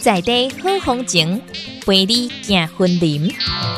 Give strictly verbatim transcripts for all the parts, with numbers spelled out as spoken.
在地好风情，陪你行婚林。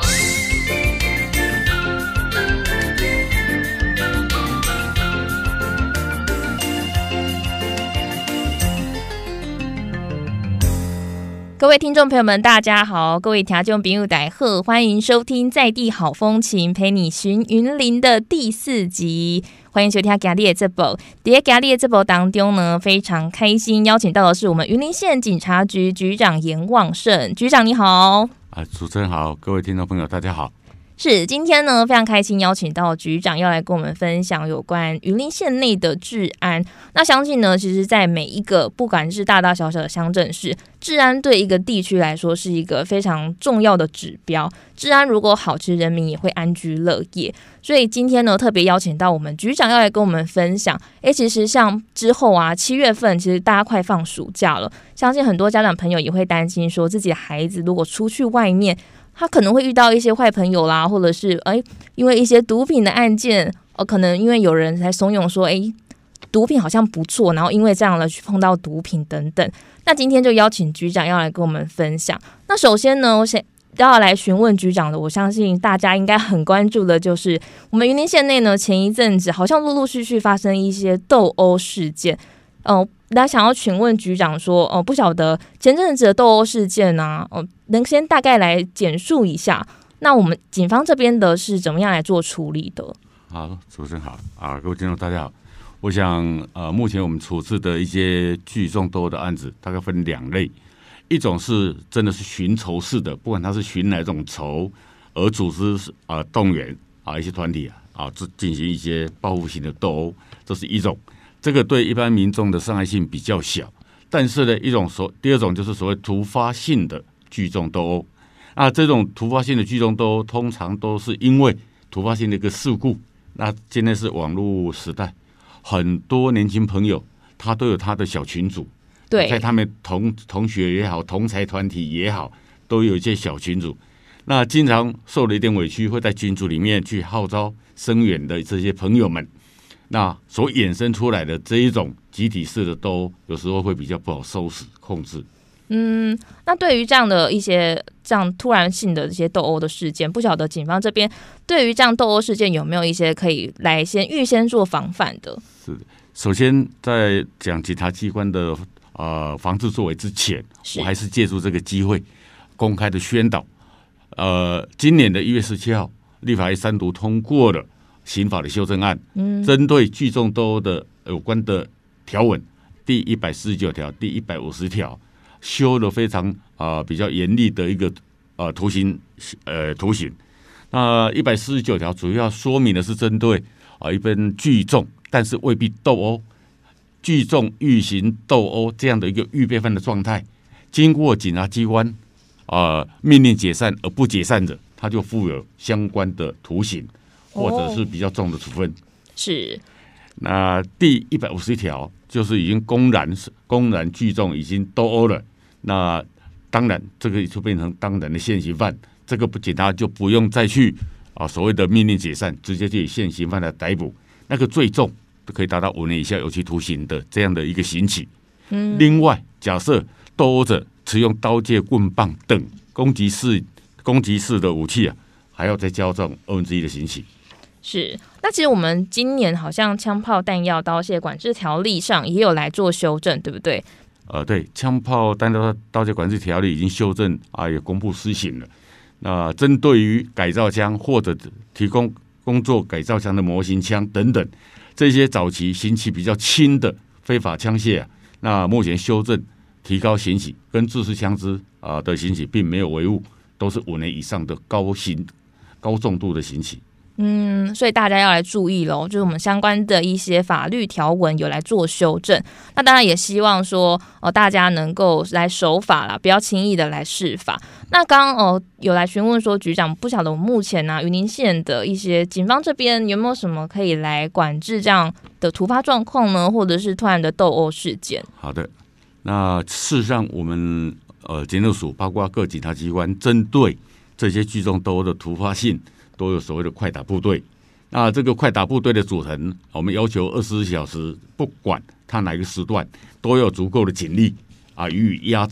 各位听众朋友们，大家好！各位听众朋友大家好，欢迎收听《在地好风情》，陪你寻云林的第四集。欢迎收听今天的这部。在今天的这部当中呢，非常开心邀请到的是我们云林县警察局局长严旺盛局长，你好。 啊，主持人好，各位听众朋友，大家好。 是，今天呢非常开心邀请到局长要来跟我们分享有关云林县内的治安。那相信呢，其实在每一个不管是大大小小的乡镇市，治安对一个地区来说是一个非常重要的指标。治安如果好，其实人民也会安居乐业。所以今天呢特别邀请到我们局长要来跟我们分享。诶，其实像之后啊七月份其实大家快放暑假了，相信很多家长朋友也会担心说自己的孩子如果出去外面，他可能会遇到一些坏朋友啦，或者是哎，因为一些毒品的案件，呃，可能因为有人才怂恿说，哎，毒品好像不错，然后因为这样了去碰到毒品等等。那今天就邀请局长要来跟我们分享。那首先呢，我先要来询问局长的，我相信大家应该很关注的就是我们云林县内呢，前一阵子好像陆陆续续发生一些斗殴事件，嗯、呃。那想要询问局长说，哦，不晓得前阵子的斗殴事件啊，哦，能先大概来简述一下？那我们警方这边的是怎么样来做处理的？ 好，主持人好啊，各位听众大家好。我想，呃，目前我们处置的一些聚众斗殴的案子，大概分两类，一种是真的是寻仇式的，不管他是寻哪种仇，而组织啊、呃、动员啊一些团体啊啊进行一些报复性的斗殴，这是一种。这个对一般民众的伤害性比较小，但是呢，一种所第二种就是所谓突发性的聚众斗殴。那这种突发性的聚众斗殴，通常都是因为突发性的一个事故。那现在是网络时代，很多年轻朋友他都有他的小群组， 对， 在他们同同学也好，同才团体也好，都有一些小群组。那经常受了一点委屈，会在群组里面去号召声援的这些朋友们。那所衍生出来的这一种集体式的斗殴，有时候会比较不好收拾控制。 嗯，那对于这样的一些这样突然性的这些斗殴的事件，不晓得警方这边对于这样斗殴事件有没有一些可以来先预先做防范的？ 是的，首先在讲警察机关的呃防治作为之前，我还是借助这个机会公开的宣导。呃，今年的一月十七号，立法院三读通过了刑法的修正案，嗯，针对聚众斗殴的有关的条文，第一百四十九条、第一百五十条，修了非常啊、呃、比较严厉的一个呃图形呃图形。那一百四十九条主要说明的是针对啊、呃、一般聚众，但是未必斗殴，聚众欲行斗殴这样的一个预备犯的状态，经过警察机关啊、呃、命令解散而不解散者，他就负有相关的图形。或者是比较重的处分。 是。 那第一百五十条就是已经公然公然聚众已经斗殴了，那当然这个就变成当然的现行犯，这个警察就不用再去啊所谓的命令解散，直接就以现行犯来逮捕，那个最重可以达到五年以下有期徒刑的这样的一个刑期。嗯。另外，假设斗殴者使用刀剑、棍棒等攻击式攻击式的武器啊，还要再加重二分之一的刑期。 是，那其实我们今年好像枪炮弹药刀械管制条例上也有来做修正，对不对？ 呃，对，枪炮弹药刀械管制条例已经修正啊，也公布施行了。那针对于改造枪或者提供工作改造枪的模型枪等等，这些早期刑期比较轻的非法枪械啊，那目前修正提高刑期，跟制式枪支啊的刑期并没有违误，都是五年以上的高刑高重度的刑期。 嗯，所以大家要来注意咯，就是我们相关的一些法律条文有来做修正。那当然也希望说，呃，大家能够来守法啦，不要轻易的来释法。那刚刚呃有来询问说，局长不晓得我们目前呢、啊，云林县的一些警方这边有没有什么可以来管制这样的突发状况呢，或者是突然的斗殴事件？ 好的，那事实上我们呃检察署包括各警察机关针对这些聚众斗殴的突发性，都有所谓的快打部队。那这个快打部队的组成，我们要求二十四小时，不管他哪一个时段，都有足够的警力啊予以压制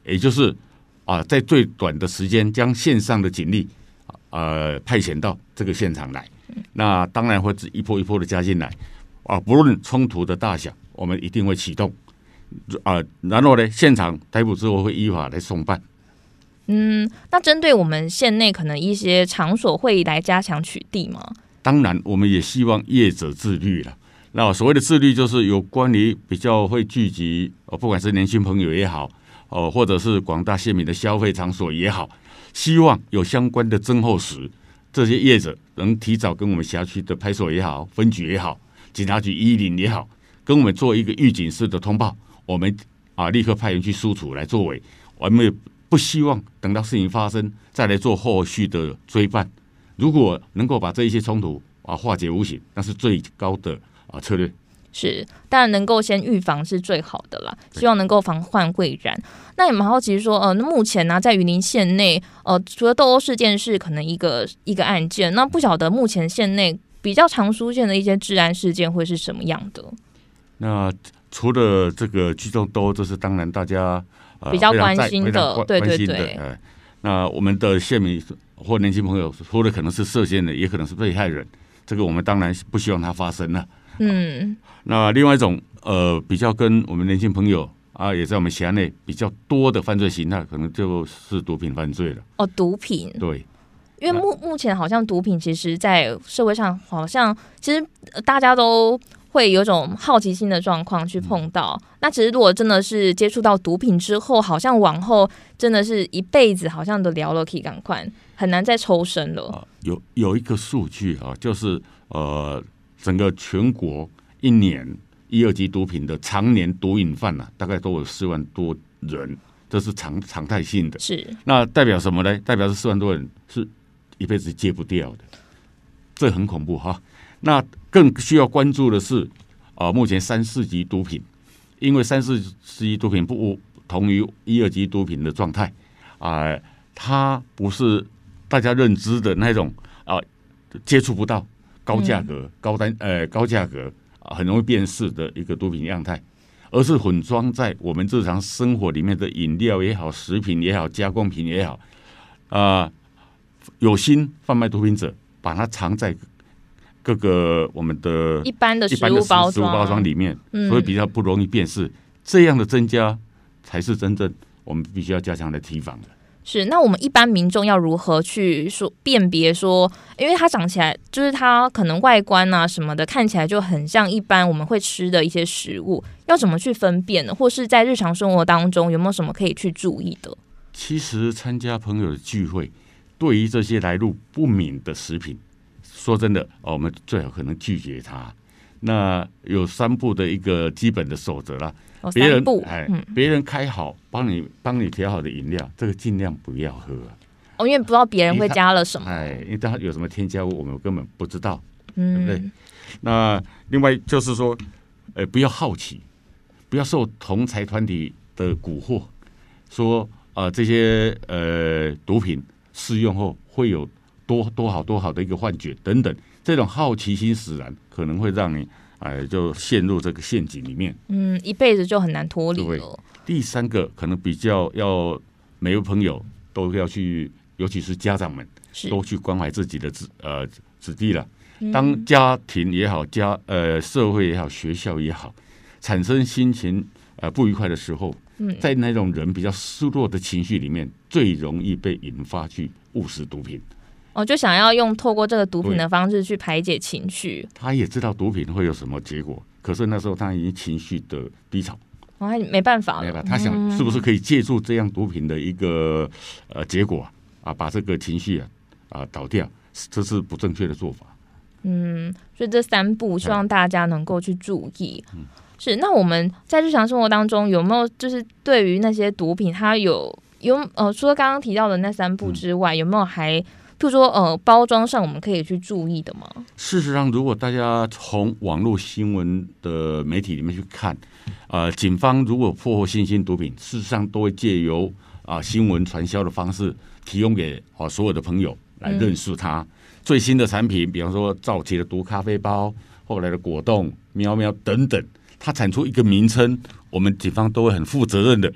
也就是啊，在最短的时间将线上的警力呃派遣到这个现场来。那当然会一波一波的加进来啊，不论冲突的大小，我们一定会启动啊，然后呢，现场逮捕之后会依法来送办。 嗯，那针对我们县内可能一些场所会来加强取缔吗？ 当然，我们也希望业者自律了。那所谓的自律，就是有关于比较会聚集，不管是年轻朋友也好，哦，或者是广大县民的消费场所也好，希望有相关的侦后时，这些业者能提早跟我们辖区的派出所也好、分局也好、警察局一一零也好，跟我们做一个预警式的通报，我们啊立刻派员去疏处来作为。我们也不希望等到事情发生再来做后续的追办。如果能够把这一些冲突啊化解无形，那是最高的啊策略。 是，当然能够先预防是最好的啦，希望能够防患未然。那也蛮好奇说，呃，目前呢、啊，在云林县内，呃，除了斗殴事件是可能一个一个案件，那不晓得目前县内比较常出现的一些治安事件会是什么样的？ 那除了这个聚众斗殴，这是当然大家、呃、 比较关心的，对对对。 呃，那我们的县民或年轻朋友，除了可能是涉嫌的，也可能是被害人，这个我们当然不希望它发生了。嗯，那另外一种呃，比较跟我们年轻朋友啊，也在我们辖内比较多的犯罪形态，可能就是毒品犯罪了。哦， 毒品， 对， 因为目目前好像毒品，其实在社会上好像其实大家都会有一种好奇心的状况去碰到。嗯、那其实如果真的是接触到毒品之后，好像往后真的是一辈子，好像都聊了可以赶快很难再抽身了。 啊、有有一个数据啊，就是呃。整个全国一年一二级毒品的常年毒瘾犯啊，大概都有四万多人，这是常常态性的。 是， 那代表什么呢？代表是四万多人是一辈子戒不掉的，这很恐怖哈。那更需要关注的是啊、呃，目前三四级毒品，因为三四级毒品不同于一二级毒品的状态啊、呃，它不是大家认知的那种啊、呃，接触不到。高价格、嗯、高单呃高价格啊，很容易辨识的一个毒品样态，而是混装在我们日常生活里面的饮料也好、食品也好、加工品也好，啊、呃，有心贩卖毒品者把它藏在各个我们的一般的食物包装、 食物包装里面，嗯、所以比较不容易辨识。这样的增加才是真正我们必须要加强来提防的。 是，那我们一般民众要如何去说辨别说，因为它长起来就是它可能外观啊什么的看起来就很像一般我们会吃的一些食物，要怎么去分辨呢？或是在日常生活当中有没有什么可以去注意的？ 其实参加朋友的聚会，对于这些来路不明的食品，说真的、哦、我们最好可能拒绝它。那有三步的一个基本的守则啦。别人哎，别、嗯、人开好帮你帮你调好的饮料，这个尽量不要喝、啊、 哦，因为不知道别人会加了什么， 哎，因为它有什么添加物，我们根本不知道，嗯、对不对？那另外就是说，呃，不要好奇，不要受同财团体的蛊惑，说啊、呃、这些呃毒品试用后会有多多好多好的一个幻觉等等，这种好奇心使然，可能会让你。哎，就陷入这个陷阱里面， 嗯，一辈子就很难脱离了。 第三个可能比较要每位朋友都要去，尤其是家长们，都去关怀自己的子呃子弟了。当家庭也好，家呃社会也好，学校也好，产生心情呃不愉快的时候，嗯、在那种人比较失落的情绪里面，最容易被引发去误食毒品。 哦，就想要用透过这个毒品的方式去排解情绪。 他也知道毒品会有什么结果，可是那时候他已经情绪的低潮， 哦，他没办法了。没办法， 他想是不是可以借助这样毒品的一个呃结果啊，把这个情绪啊啊倒掉，这是不正确的做法。 嗯，所以这三步希望大家能够去注意。嗯、是，那我们在日常生活当中有没有就是对于那些毒品，它有有呃，除了刚刚提到的那三步之外，嗯、有没有还？譬如说，呃，包装上我们可以去注意的吗？ 事实上，如果大家从网络新闻的媒体里面去看，呃，警方如果破获新兴毒品，事实上都会借由啊、呃、新闻传销的方式，提供给啊、呃、所有的朋友来认识它。嗯、最新的产品，比方说早期的毒咖啡包，后来的果冻、喵喵等等，它产出一个名称，我们警方都会很负责任的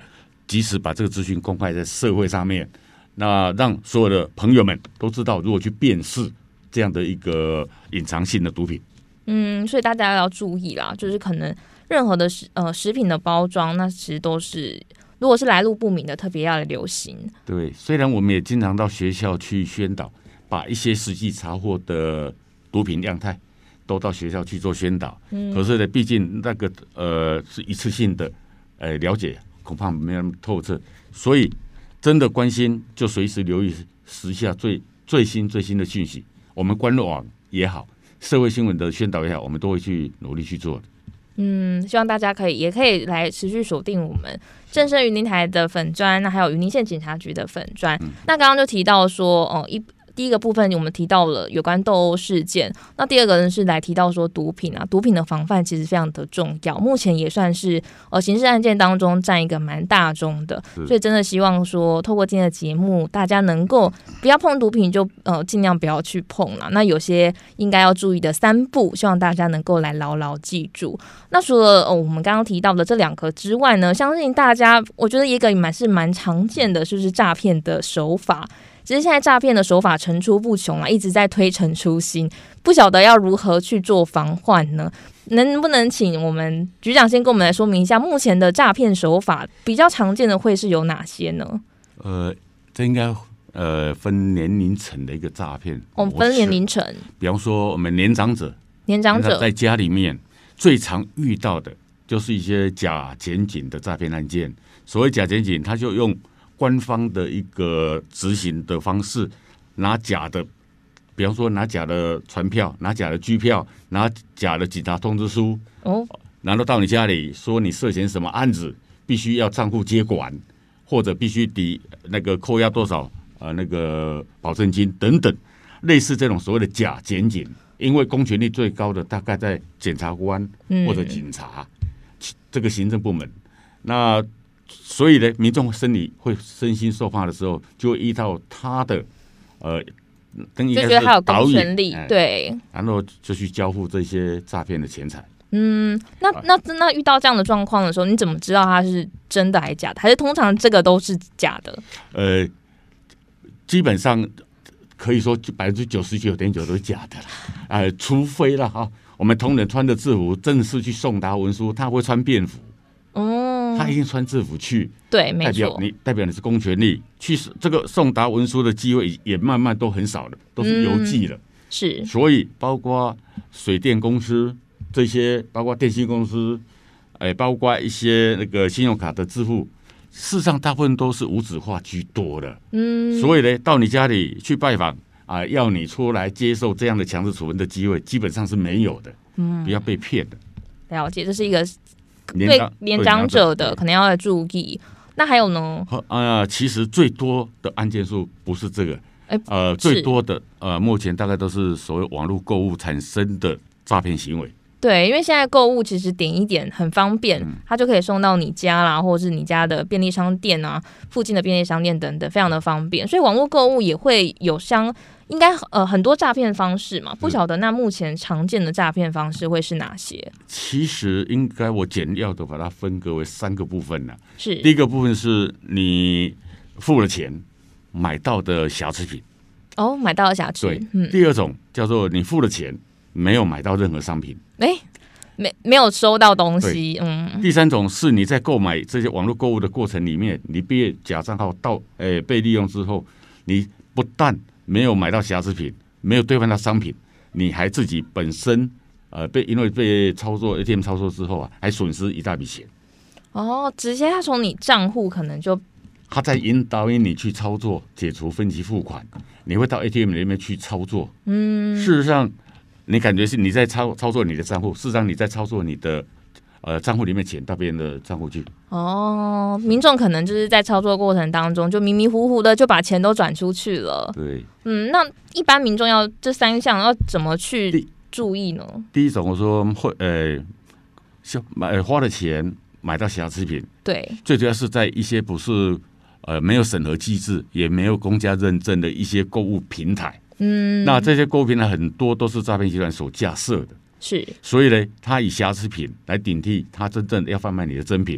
及时把这个资讯公开在社会上面，那让所有的朋友们都知道如何去辨识这样的一个隐藏性的毒品。 嗯，所以大家要注意啦，就是可能任何的食呃食品的包装，那其实都是如果是来路不明的，特别要留心。 对，虽然我们也经常到学校去宣导，把一些实际查获的毒品样态都到学校去做宣导，嗯、可是呢，毕竟那个呃是一次性的，呃了解恐怕没有那么透彻，所以真的关心就随时留意时下最最新最新的讯息。我们官网也好，社会新闻的宣导也好，我们都会去努力去做的。 嗯，希望大家可以也可以来持续锁定我们正声云林台的粉专，那还有云林县警察局的粉专。嗯、那刚刚就提到说，哦一。第一个部分我们提到了有关斗殴事件，那第二个呢是来提到说毒品啊，毒品的防范其实非常的重要，目前也算是呃刑事案件当中占一个蛮大宗的，所以真的希望说透过今天的节目，大家能够不要碰毒品就呃尽量不要去碰啦。那有些应该要注意的三步，希望大家能够来牢牢记住。那除了、哦、我们刚刚提到的这两个之外呢，相信大家我觉得一个蛮是蛮常见的，就是诈骗的手法。其实现在诈骗的手法层出不穷啊，一直在推陈出新，不晓得要如何去做防范呢？能不能请我们局长先跟我们来说明一下，目前的诈骗手法比较常见的会是有哪些呢？ 呃，这应该呃分年龄层的一个诈骗。 我们、哦、分年龄层， 比方说我们年长者， 年长者在家里面最常遇到的就是一些假检警的诈骗案件。所谓假检警，他就用官方的一个执行的方式，拿假的，比方说拿假的传票，拿假的居票，拿假的警察通知书，哦，然后到你家里说你涉嫌什么案子，必须要账户接管，或者必须抵那个扣押多少呃那个保证金等等，类似这种所谓的假检警，因为公权力最高的大概在检察官或者警察、嗯、这个行政部门，那。所以呢，民众身体会身心受怕的时候，就会依照他的呃， 就觉得他有公权力，哎、对， 然后就去交付这些诈骗的钱财。 嗯，那那那遇到这样的状况的时候，你怎么知道他是真的还是假的？还是通常这个都是假的？ 呃，基本上可以说百分之九十九点九都是假的了。呃，除非了哈，我们同仁穿着制服正式去送达文书，他会穿便服。哦，他一定穿制服去， 对，没错， 代表你代表你是公权力去，这个送达文书的机会也慢慢都很少了，都是邮寄了、嗯。 是， 所以包括水电公司这些，包括电信公司，哎，包括一些那个信用卡的支付，事实上大部分都是无纸化居多的。嗯，所以呢，到你家里去拜访啊、呃，要你出来接受这样的强制处分的机会，基本上是没有的。嗯，不要被骗的。 了解，这是一个。对年长者的可能要来注意。那还有呢？ 呃，其实最多的案件数不是这个，欸、呃，最多的呃，目前大概都是所谓网络购物产生的诈骗行为。 对，因为现在购物其实点一点很方便，嗯、它就可以送到你家啦，或者是你家的便利商店啊，附近的便利商店等等，非常的方便。所以网络购物也会有相应该呃很多诈骗方式嘛，不晓得那目前常见的诈骗方式会是哪些？ 其实应该我简要的把它分割为三个部分呢。 是， 第一个部分是你付了钱买到的瑕疵品。 哦，买到的瑕疵。 对，嗯、第二种叫做你付了钱没有买到任何商品。 哎，没没有收到东西，嗯。 第三种是你在购买这些网络购物的过程里面，你被假账号到诶被利用之后，你不但没有买到瑕疵品，没有兑换到商品，你还自己本身呃被因为被操作 A T M 操作之后啊，还损失一大笔钱。 哦，直接他从你账户可能就他在引导你去操作解除分期付款，你会到 A T M 里面去操作。嗯，事实上。你感觉是你在操操作你的账户，事实上你在操作你的呃账户里面钱到别人的账户去。 哦，民众可能就是在操作过程当中就迷迷糊糊的就把钱都转出去了。 对， 嗯，那一般民众要这三项要怎么去注意呢？ 第一种我说会呃，买花了钱买到瑕疵品， 对， 最主要是在一些不是呃没有审核机制也没有公家认证的一些购物平台。嗯，那这些购物平台很多都是诈骗集团所架设的， 是， 所以呢，他以瑕疵品来顶替他真正要贩卖你的真品，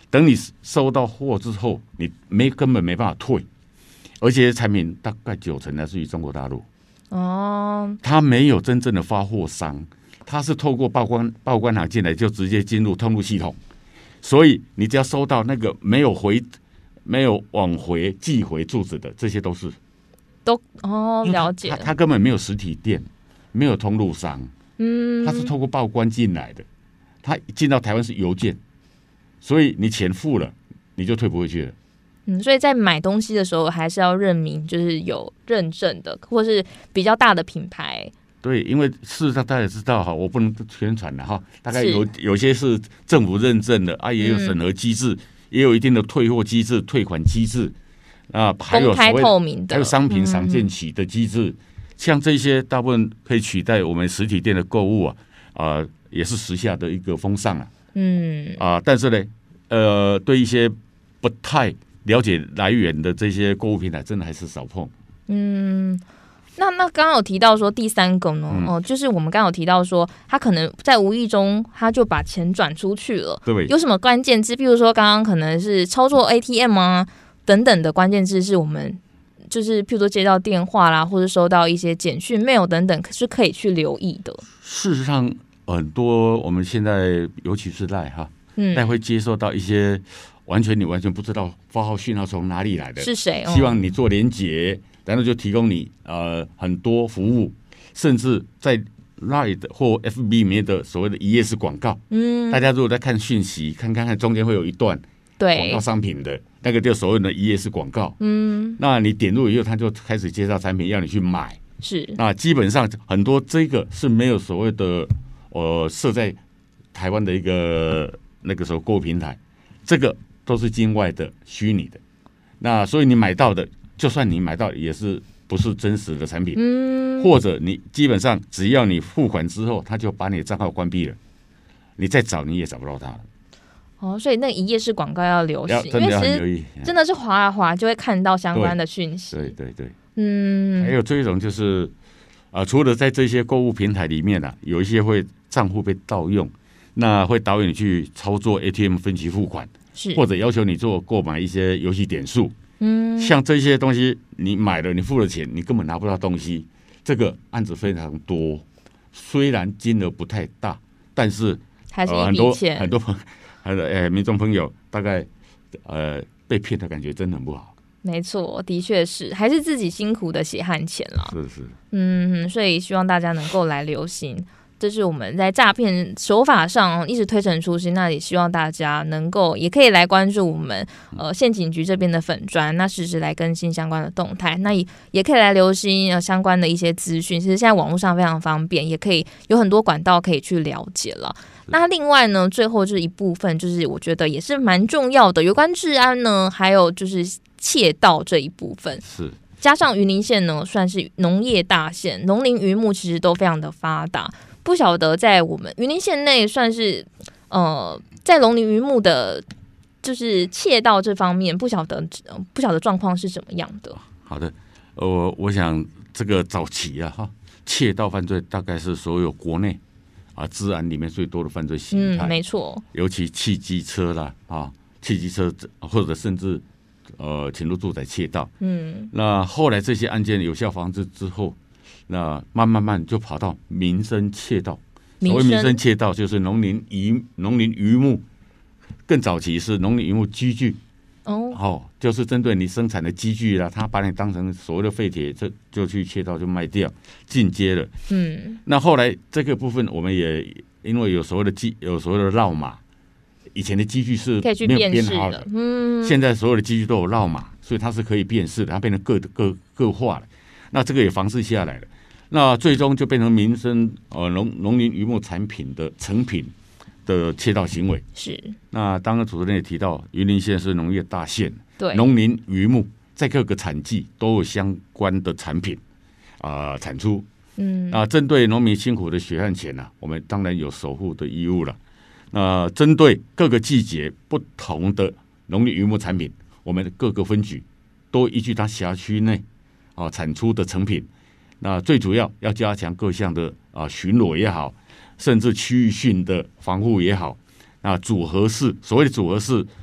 等你收到货之后，你没根本没办法退，而且产品大概九成来自于中国大陆。 哦， 它没有真正的发货商，它是透过报关报关行进来，就直接进入通路系统，所以你只要收到那个没有回、没有往回寄回住址的，这些都是都哦了解它。它根本没有实体店，没有通路商， 嗯， 它是透过报关进来的，它进到台湾是邮件，所以你钱付了，你就退不回去了。 嗯，所以在买东西的时候，还是要认明就是有认证的，或是比较大的品牌。 对，因为事实上大家也知道哈，我不能宣传了哈，大概有有些是政府认证的啊，也有审核机制，嗯、也有一定的退货机制、退款机制啊，还有公开透明的， 还有商品赏鉴期的机制，嗯、像这些大部分可以取代我们实体店的购物啊，啊、呃，也是时下的一个风尚啊。嗯啊，但是呢，呃，对一些不太了解来源的这些购物平台，真的还是少碰。嗯， 那那刚刚有提到说第三个呢，嗯、哦，就是我们刚刚有提到说，他可能在无意中他就把钱转出去了。 对， 有什么关键字？比如说刚刚可能是操作 A T M 啊等等的关键字，是我们就是譬如说接到电话啦，或者收到一些简讯、mail 等等，是可以去留意的。 事实上，很多我们现在尤其是赖哈，嗯，赖会接收到一些。完全你完全不知道发号讯号从哪里来的， 是谁？ 希望你做连结，然后就提供你呃很多服务，甚至在 Line 或 F B 里面的所谓的一页式广告。嗯，大家如果在看讯息，看看看中间会有一段广告商品的，那个就所谓的一页式广告。嗯，那你点入以后，他就开始介绍产品，要你去买。 是， 那基本上很多这个是没有所谓的呃设在台湾的一个那个时候购物平台，这个。都是境外的虚拟的，那所以你买到的，就算你买到也是不是真实的产品，嗯，或者你基本上只要你付款之后，他就把你的账号关闭了，你再找你也找不到他了。 哦，所以那一页式广告要留心， 真的要很留意， 真的是滑啊滑就会看到相关的讯息。 对对 对, 对，嗯，还有这一种就是啊、呃，除了在这些购物平台里面啊，有一些会账户被盗用，那会导引你去操作 A T M 分期付款。或者要求你做购买一些游戏点数，嗯，像这些东西你买了，你付了钱，你根本拿不到东西。这个案子非常多，虽然金额不太大，但是还是一笔钱、 呃、很多很多很多呃民众朋友大概呃被骗的感觉真的很不好。 没错，的确是，还是自己辛苦的血汗钱啦。 是是， 嗯，所以希望大家能够来留心。这是我们在诈骗手法上一直推陈出新，那也希望大家能够也可以来关注我们呃县警局这边的粉专，那实时来更新相关的动态，那也也可以来留心呃相关的一些资讯。其实现在网络上非常方便，也可以有很多管道可以去了解了。那另外呢，最后这一部分就是我觉得也是蛮重要的，有关治安呢，还有就是窃盗这一部分是。 加上云林县呢，算是农业大县，农林渔牧其实都非常的发达。不晓得在我们云林县内算是呃，在农林渔牧的，就是窃盗这方面，不晓得不晓得状况是怎么样的。 好的，呃，我想这个早期啊，哈，窃盗犯罪大概是所有国内啊治安里面最多的犯罪形态。 嗯，没错。 尤其汽机车啦，啊，汽机车或者甚至呃侵入住宅窃盗。嗯，那后来这些案件有效防治之后。那慢慢慢就跑到民生窃盗，所谓民生窃盗就是农林渔农林渔牧，更早期是农林渔牧机具，哦，哦，就是针对你生产的机具啦，他把你当成所谓的废铁，这就去窃盗就卖掉，进阶了。嗯，那后来这个部分我们也因为有所谓的机有所谓的绕码，以前的机具是没有编号的，嗯，现在所有的机具都有绕码，所以它是可以辨识的，它变成各各各化了。那这个也防治下来了。那最终就变成民生呃农农林渔牧产品的成品的窃盗行为。 是。那当然主持人也提到，云林县是农业大县， 对， 农林渔牧在各个产季都有相关的产品啊、呃、产出。嗯。那针对农民辛苦的血汗钱呢、啊，我们当然有守护的义务了。那针对各个季节不同的农林渔牧产品，我们的各个分局都依据它辖区内啊产出的成品。那最主要要加强各项的啊巡逻也好，甚至区域性的防护也好，那组合式所谓的组合式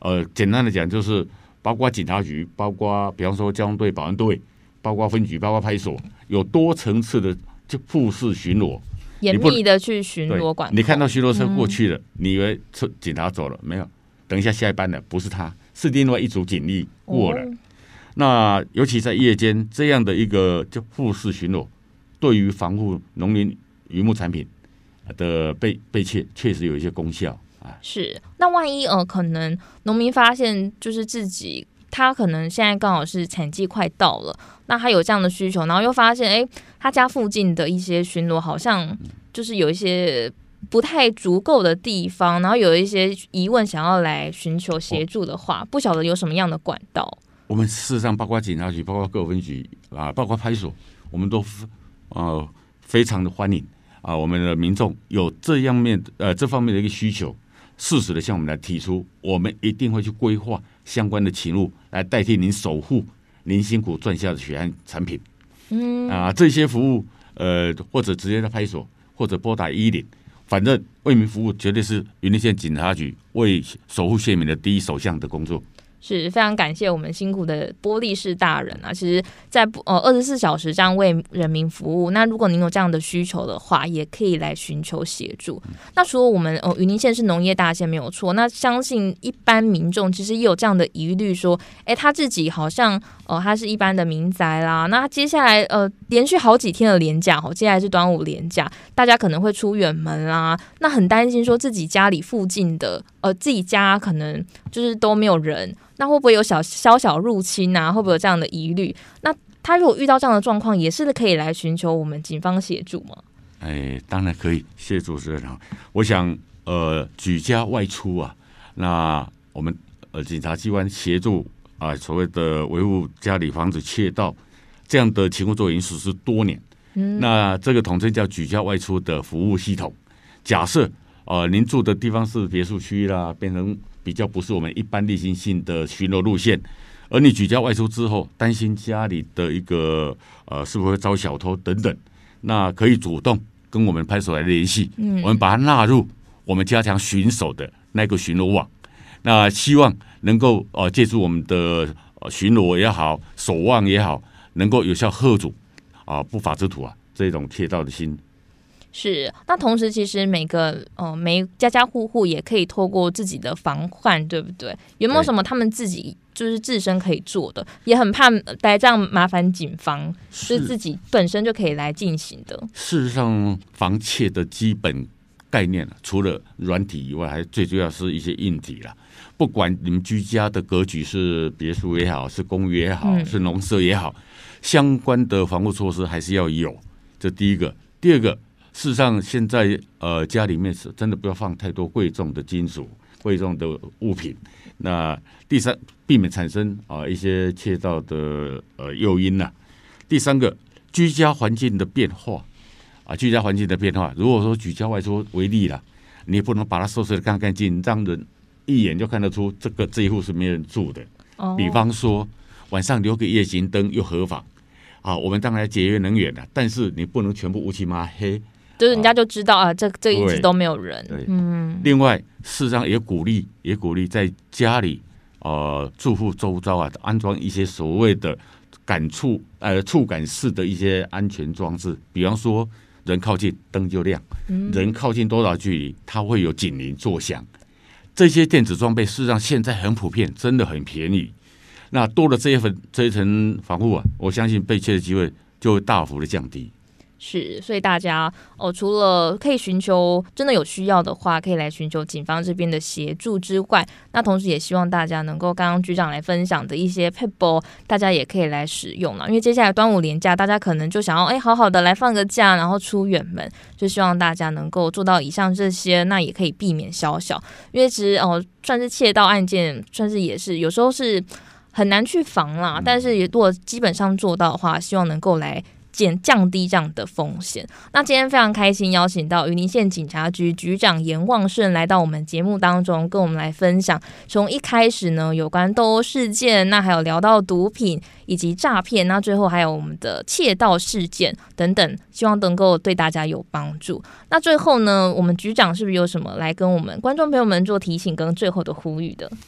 呃，简单的讲就是包括警察局，包括比方说交通队、保安队，包括分局，包括派出所，有多层次的就复式巡逻， 严密的去巡逻管控。 你看到巡逻车过去了，嗯、你以为警察走了没有？等一下下一班的不是他，是另外一组警力过了。哦、那尤其在夜间这样的一个就复式巡逻，对于防护农林渔牧产品的被被窃确实有一些功效啊。 是，那万一呃可能农民发现就是自己他可能现在刚好是产季快到了，那他有这样的需求，然后又发现哎他家附近的一些巡逻好像就是有一些不太足够的地方，然后有一些疑问想要来寻求协助的话，不晓得有什么样的管道。 我们事实上包括警察局，包括各分局啊，包括派出所，我们都呃非常的欢迎啊，我们的民众有这样面呃这方面的一个需求，适时的向我们来提出，我们一定会去规划相关的勤务来代替您守护您辛苦赚下的血汗产品。嗯啊，这些服务呃或者直接在派出所，或者拨打一一零，反正为民服务绝对是云林县警察局为守护县民的第一首项的工作。 是非常感谢我们辛苦的波力士大人啊！其实在，在呃二十四小时这样为人民服务。那如果您有这样的需求的话，也可以来寻求协助。嗯、那除了我们呃云林县是农业大县没有错，那相信一般民众其实也有这样的疑虑，说，哎，他自己好像呃他是一般的民宅啦，那接下来呃连续好几天的连假，接下来是端午连假，大家可能会出远门啦，那很担心说自己家里附近的呃自己家可能就是都没有人。那会不会有小小小入侵啊？会不会有这样的疑虑？那他如果遇到这样的状况，也是可以来寻求我们警方协助吗？ 哎，当然可以，谢谢主持人。我想，呃，举家外出啊，那我们呃警察机关协助啊，所谓的维护家里防止窃盗这样的情况，做已经实施多年。嗯，那这个统称叫举家外出的服务系统。假设呃您住的地方是别墅区啦，变成比较不是我们一般例行性的巡逻路线，而你举家外出之后，担心家里的一个呃是不是会遭小偷等等，那可以主动跟我们派出所来联系，嗯，我们把它纳入我们加强巡守的那个巡逻网。那希望能够呃借助我们的呃巡逻也好，守望也好，能够有效吓阻啊、呃、不法之徒啊这种窃盗的心。 是，那同时其实每个呃每家家户户也可以透过自己的防范，对不对？有没有什么他们自己就是自身可以做的，也很怕来这样麻烦警方，是自己本身就可以来进行的。 事实上，防窃的基本概念除了软体以外，还最主要是一些硬体啦。不管你们居家的格局是别墅也好，是公寓也好，嗯、是农舍也好，相关的防护措施还是要有。这第一个，第二个。事实上，现在呃家里面是真的不要放太多贵重的金属、贵重的物品。那第三，避免产生啊、呃、一些窃盗的呃诱因呐、啊。第三个，居家环境的变化啊，居家环境的变化。如果说举家外出为例啦，你也不能把它收拾得干干净净，让人一眼就看得出这个这一户是没人住的。哦、比方说，晚上留个夜行灯又何妨？啊，我们当然节约能源了，但是你不能全部乌漆嘛黑。 就是人家就知道啊，这这一直都没有人。 嗯。另外，事实上也鼓励，也鼓励在家里呃住户周遭啊安装一些所谓的感触呃触感式的一些安全装置，比方说人靠近灯就亮，嗯、人靠近多少距离它会有警铃作响。这些电子装备事实上现在很普遍，真的很便宜。那多了这一份这一层防护啊，我相信被窃的机会就会大幅的降低。 是，所以大家哦，除了可以寻求真的有需要的话，可以来寻求警方这边的协助之外，那同时也希望大家能够刚刚局长来分享的一些撇步，大家也可以来使用了。因为接下来端午连假，大家可能就想要哎好好的来放个假，然后出远门，就希望大家能够做到以上这些，那也可以避免宵小。因为其实哦，算是窃盗案件，算是也是有时候是很难去防啦，但是如果基本上做到的话，希望能够来减降低这样的风险。那今天非常开心邀请到云林县警察局局长严旺顺来到我们节目当中，跟我们来分享从一开始呢有关斗殴事件，那还有聊到毒品以及诈骗，那最后还有我们的窃盗事件等等，希望能够对大家有帮助。那最后呢，我们局长是不是有什么来跟我们观众朋友们做提醒跟最后的呼吁的？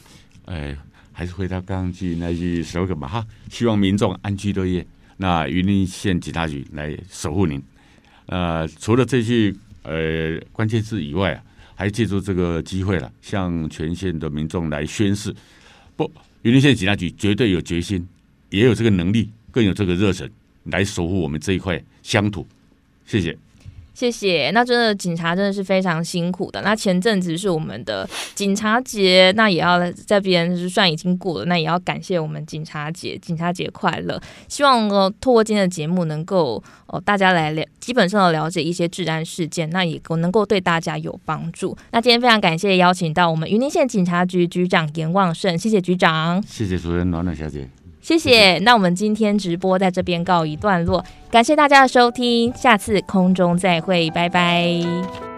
哎，还是回到刚刚句那句 slogan 嘛哈，希望民众安居乐业。那云林县警察局来守护您。呃，除了这句呃关键字以外啊，还借助这个机会了，向全县的民众来宣示，不，云林县警察局绝对有决心，也有这个能力，更有这个热忱来守护我们这一块乡土。谢谢。 谢谢。那真的警察真的是非常辛苦的。那前阵子是我们的警察节，那也要这边就算已经过了，那也要感谢我们警察节，警察节快乐。希望呃透过今天的节目能够呃大家来了基本上的了解一些治安事件，那也能够对大家有帮助。那今天非常感谢邀请到我们云林县警察局局长严旺盛，谢谢局长。 谢谢主持人暖暖小姐。 谢谢，那我们今天直播在这边告一段落，感谢大家的收听，下次空中再会，拜拜。